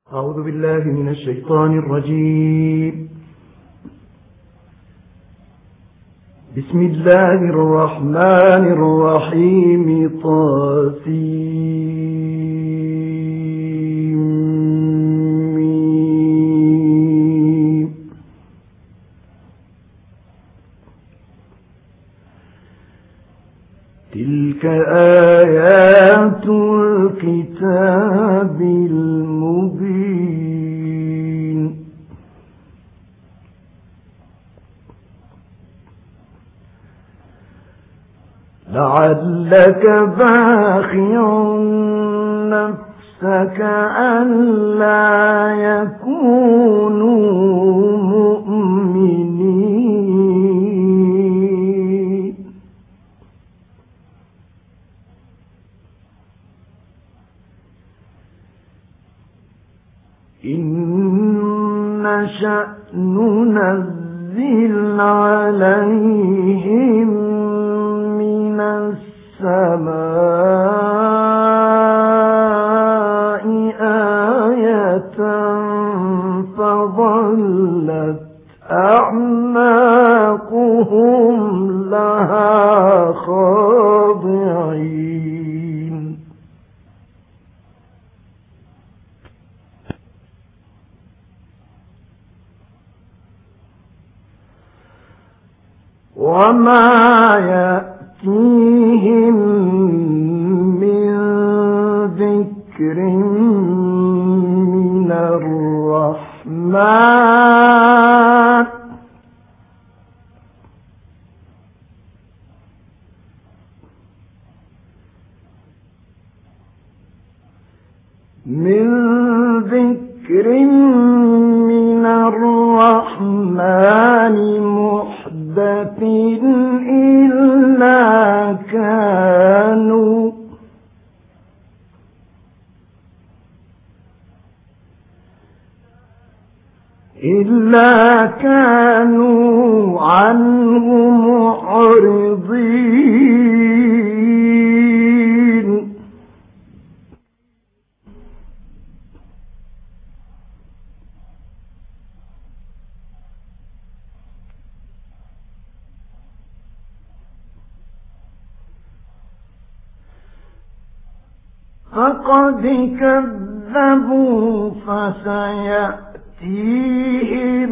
أعوذ بالله من الشيطان الرجيم. بسم الله الرحمن الرحيم. طاسيم. تلك آيات الكتاب المبين. لعلك باخع نفسك ألا يكونوا مؤمنين. إن نشأ ننزل عليهم من السماء آية فظلت أعناقهم لها خاضعين. وما يأتيهم من ذكر من الرحمن محدث إلا كانوا عنه معرضين. فقد كذبوا فسيأتيهم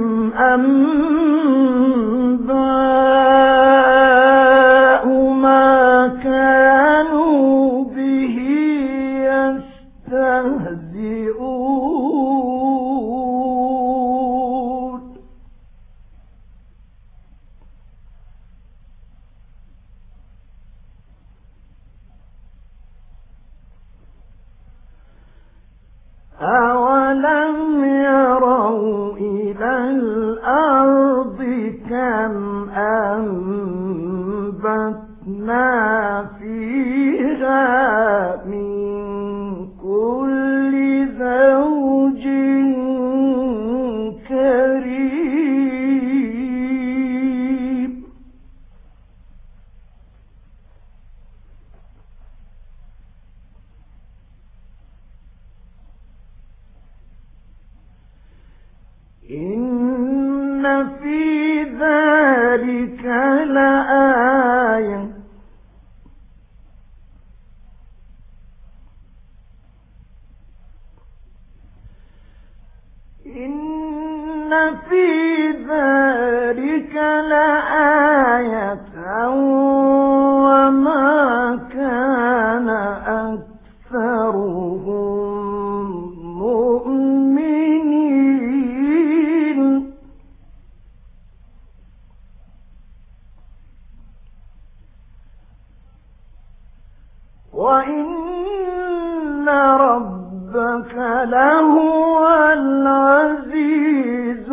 أنباء ما كانوا به يستهزئون. أولم يروا إلى الأرض كم أنبتنا فيها من كل زوج كريم. إن في ذلك لآية وما كان أكثرهم مؤمنين. وإن ربك لهو العزيز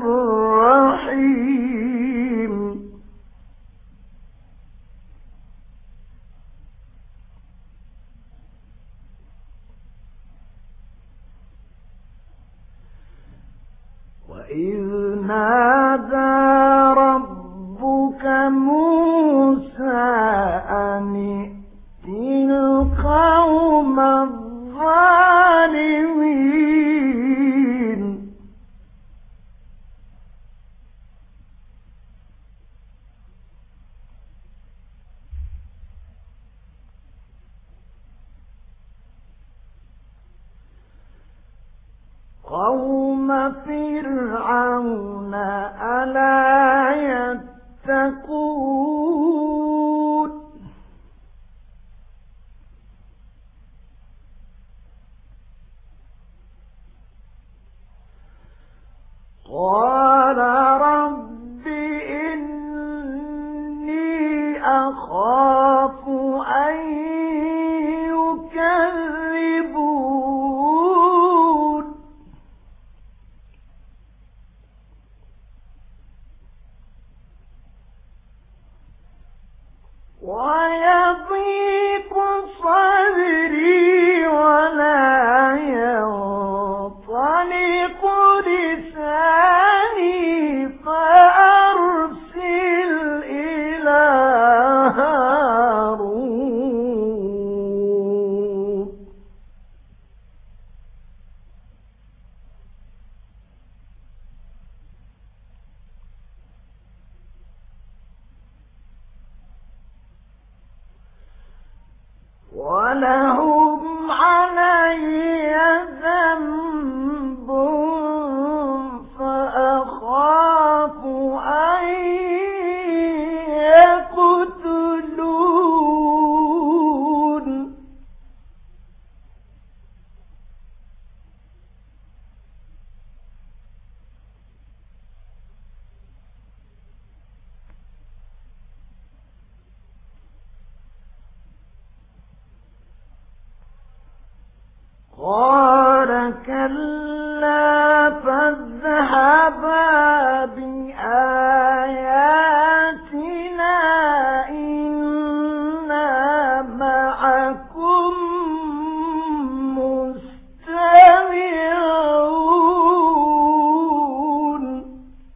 الرحيم. وإذ نادى ربك موسى أن ائت القوم الظالمين. قوم فرعون ألا يتقون قال رب إني أخاف أن يكذبون ويضيق صدري ولا ينطلق لساني فأرسل إلى هارون ولهم علي ذنب فأخاف أن يقتلون قال كلا فاذهبا بآياتنا إنا معكم مستمعون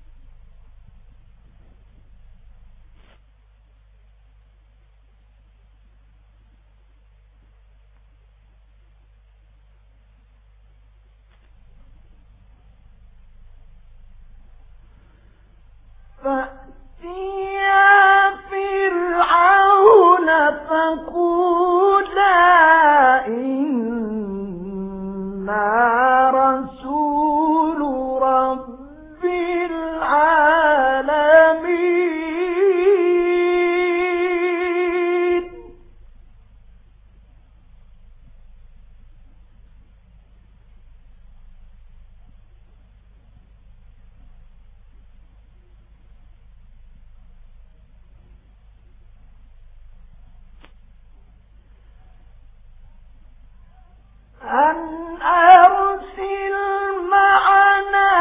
فأتيا فرعون فقولا إنا رسول رب العالمين أن أرسل معنا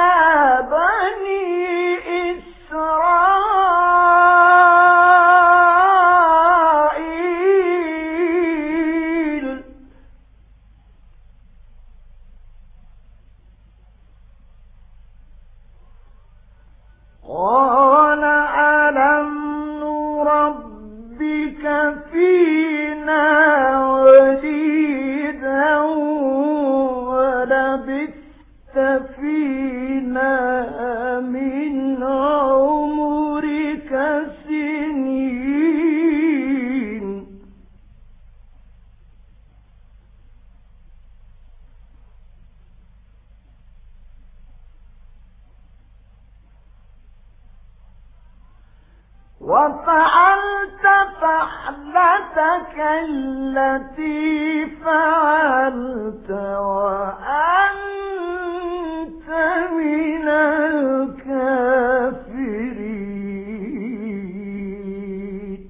بني إسرائيل قال ألم نربك فينا وليدا ولبثت فينا من عمرك سنين وفعلت فعلتك التي فعلت وأنت من الكافرين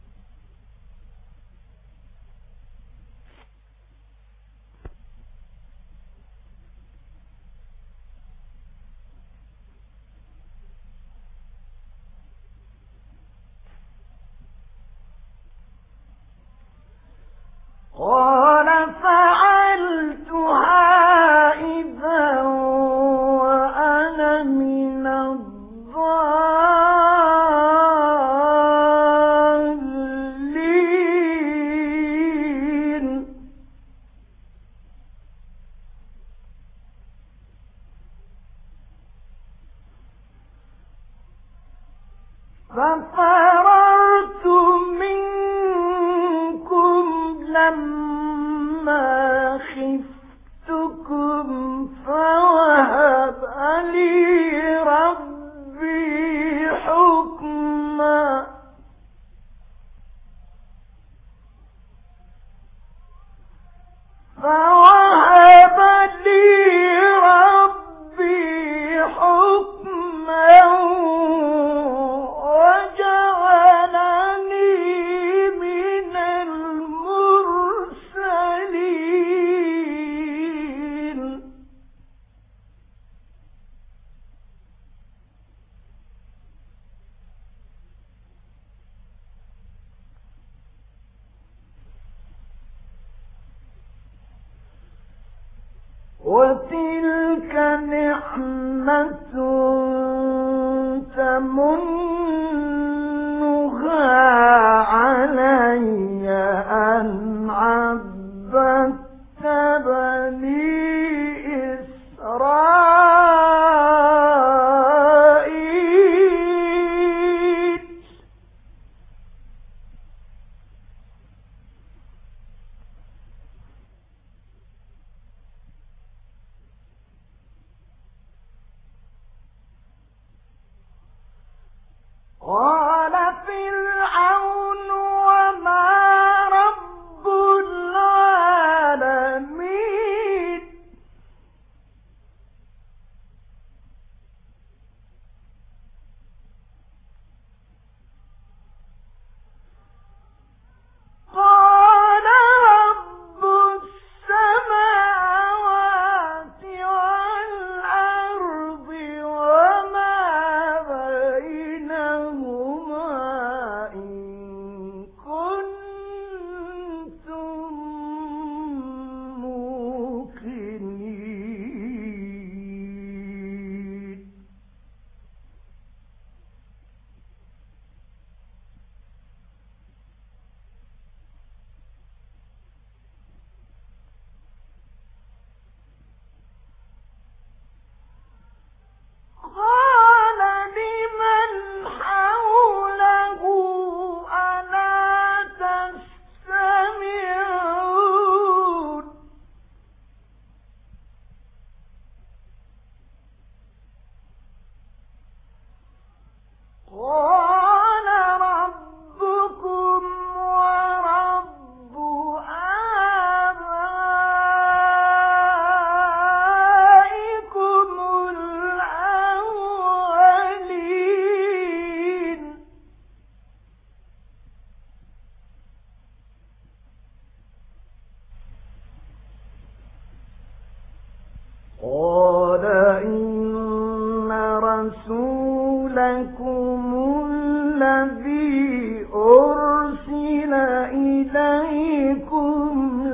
قال فعلتها إذا وأنا من الضالين ففررت منكم لما خفتكم فوهن لي ربي حكما فوهب لي ربي حكما وجعلني من المرسلين وتلك نعمة تمنها علي أن عبدت بني إسرائيل قال فرعون وما رب العالمين قال رب السماوات والأرض وما بينهما إن كنتم موقنين قال لمن حوله ألا تستمعون قال ربكم ورب آبائكم الأولين قال إن رسولكم الذي أرسل إليكم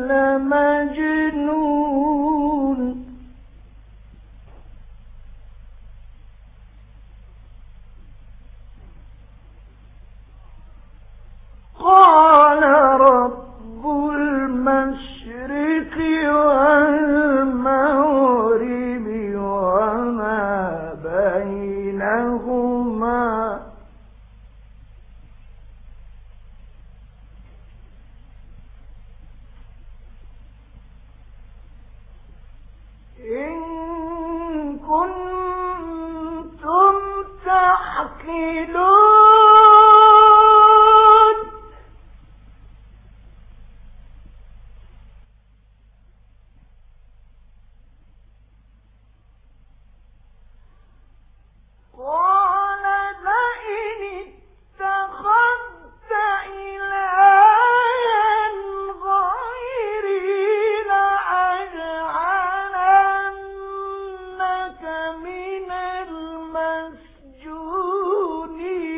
لمجنون قال رب المشرق والمغرب وما بينهما إن كنتم تعقلون قال لئن اتخذت إلها غيري لأجعلنك من المسجونين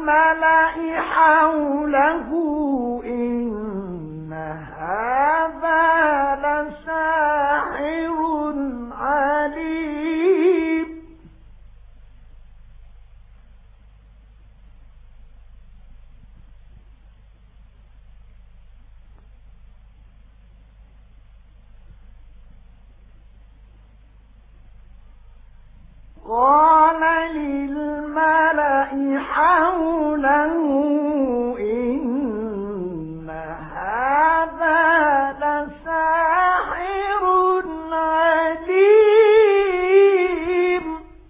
للملأ حوله إن هذا لساحر عليم قال للملأ حوله إن هذا لساحر عليم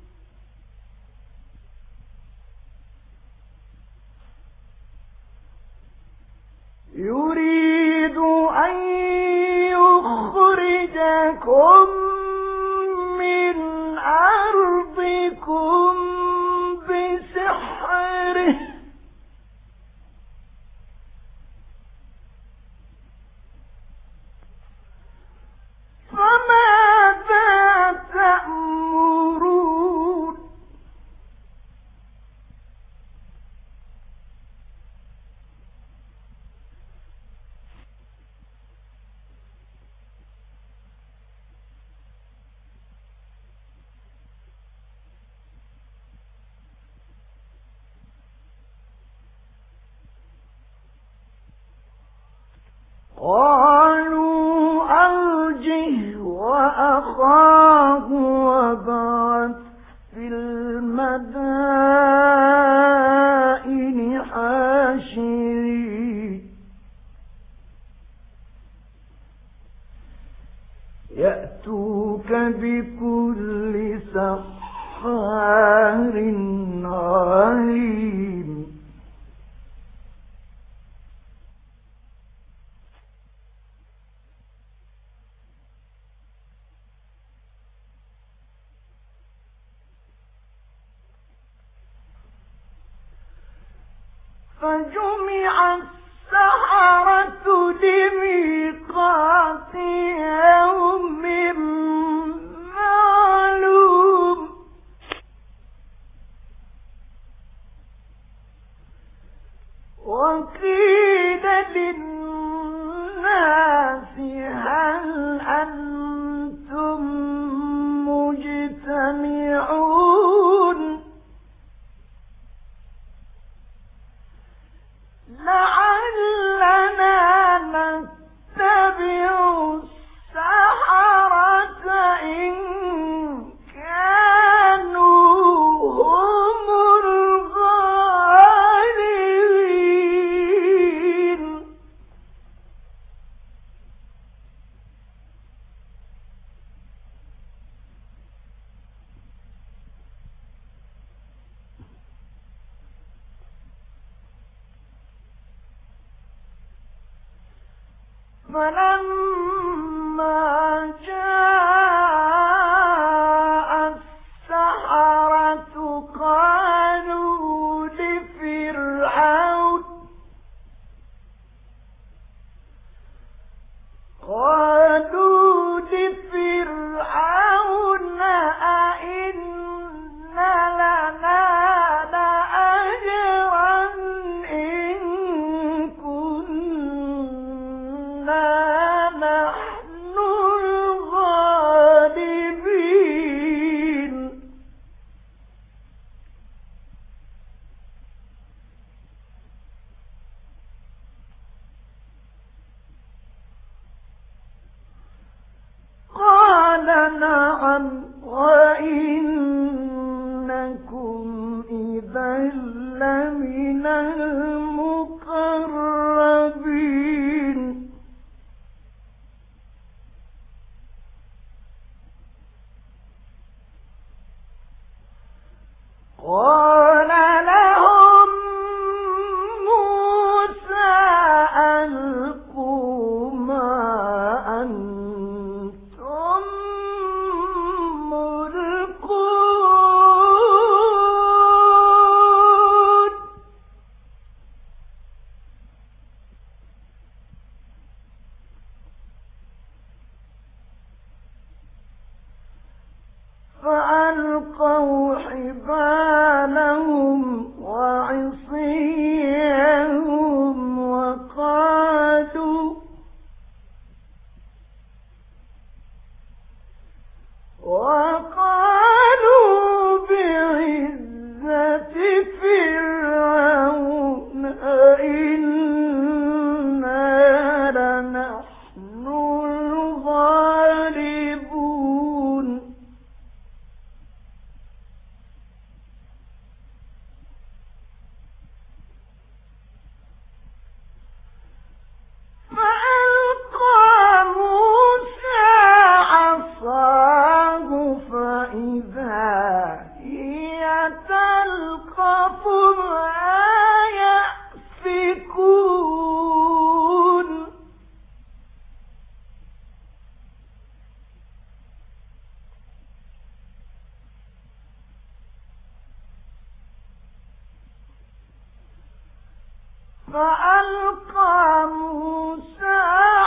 يريد أن يخرجكم من أرضكم بسحره فماذا تأمرون قالوا أرجه وأخاه وابعث في المدائن حاشرين يأتوك بكل سحار عليم فجمع السحرة لميقات يوم معلوم وقيل للناس هل أنتم مجتمعون لعلنا نتبع السحرة إن كانوا هم الغالبين فلما جاء السحرة قالوا لفرعون أئن لنا لأجرا إن كنا نحن الغالبين قال نعم وإنكم إذا لمن المقربين قال لهم موسى ألقوا ما أنتم فألقى موسى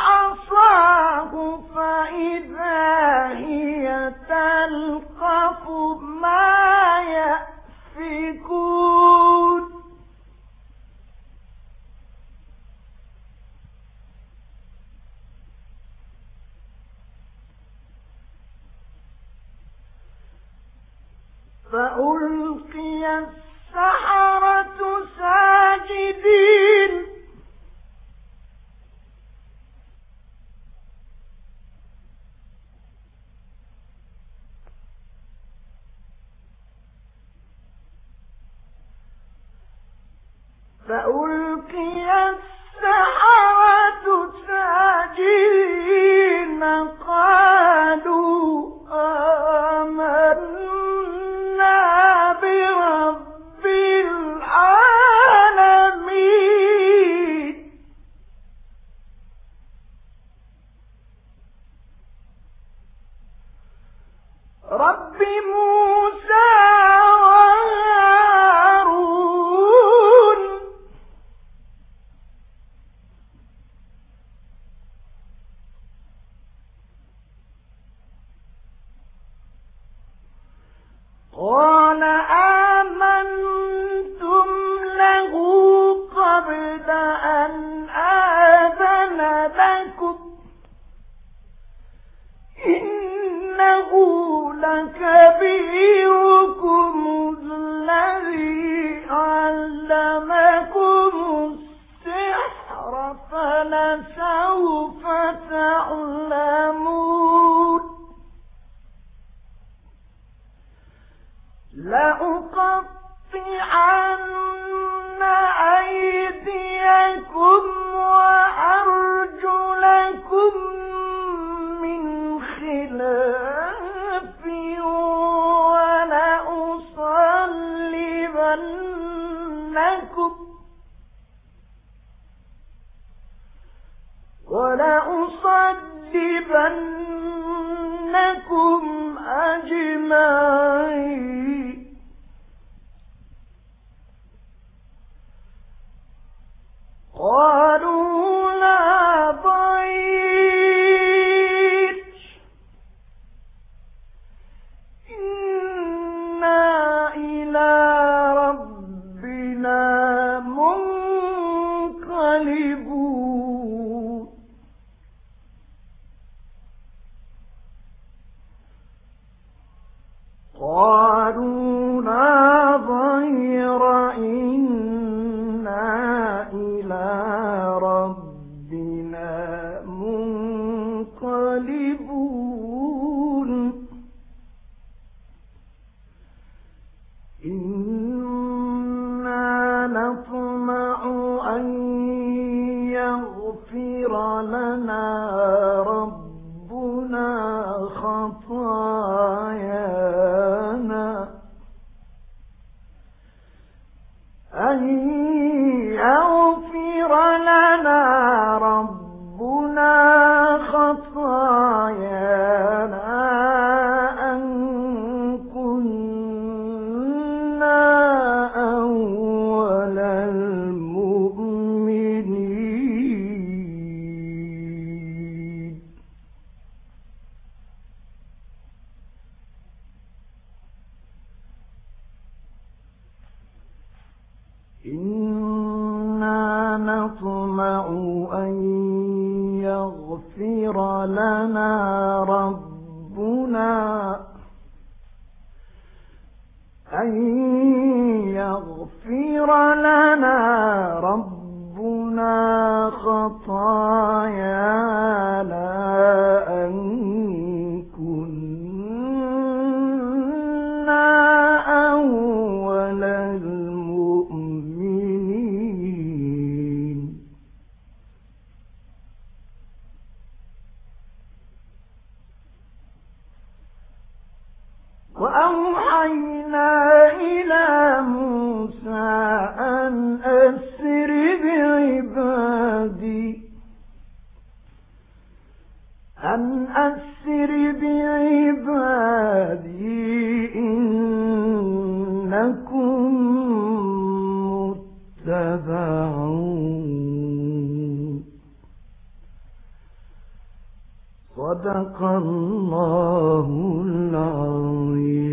عصاه فإذا هي تلقف ما يأفكون فألقي السحرة ساجدين قالوا آمنا برب العالمين رب موسى وهارون قال آمنتم له قبل أن آذن لكم إنه لكبيركم الذي علمكم السحر فلسوف تعلمون لأقطعن أيديكم وأرجلكم من خلاف ولأصلبنكم أجمعين قالوا لا ضير إنا إلى ربنا منقلبون قالوا لا ضير إنا إلى ربنا منقلبون إنا نطمع أن يغفر لنا ربنا خطايانا أن يغفر لنا ربنا خطايانا أن كنا أول المؤمنين إنا نطمع أن يغفر لنا ربنا خطايانا أن كنا أول المؤمنين وأوحينا إلى موسى أن أسر بعبادي إنكم متبعون يعلمون. صدق الله العظيم.